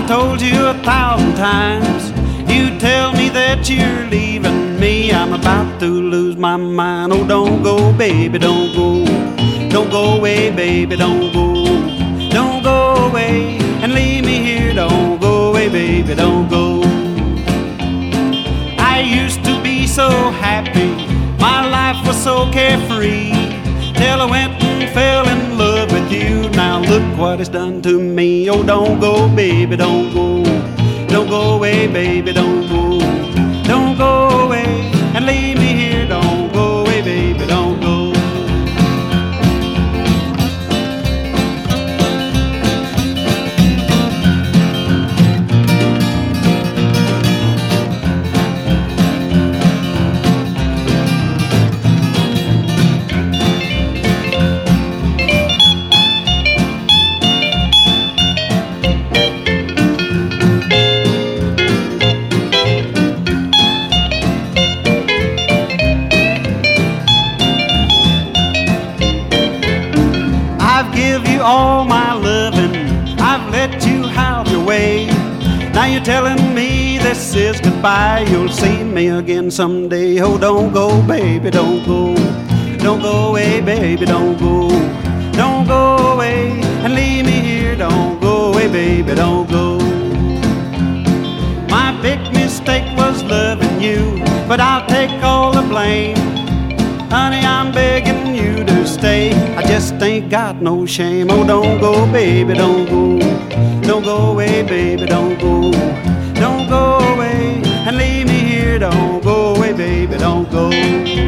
told you 1,000 times. You tell me that you're leaving me. I'm about to lose my mind. Oh, don't go, baby, don't go. Don't go away, baby, don't go. Don't go away and leave me here. Don't go away, baby, don't go. I used to be so happy. My life was so carefree. Till I went and fell in love with you. Now look what it's done to me. Oh, don't go, baby, don't go. Don't go away, baby, don't go. Don't go away and leave me here. Don't go away, baby, don't go. Give you all my loving, I've let you have your way. Now you're telling me this is goodbye. You'll see me again someday. Oh, don't go, baby, don't go. Don't go away, baby, don't go. Don't go away and leave me here. Don't go away, baby, don't go. My big mistake was loving you, but I'll take all the blame. Honey, I'm begging you to stay. I just ain't got no shame. Oh, don't go, baby, don't go. Don't go away, baby, don't go. Don't go away and leave me here. Don't go away, baby, don't go.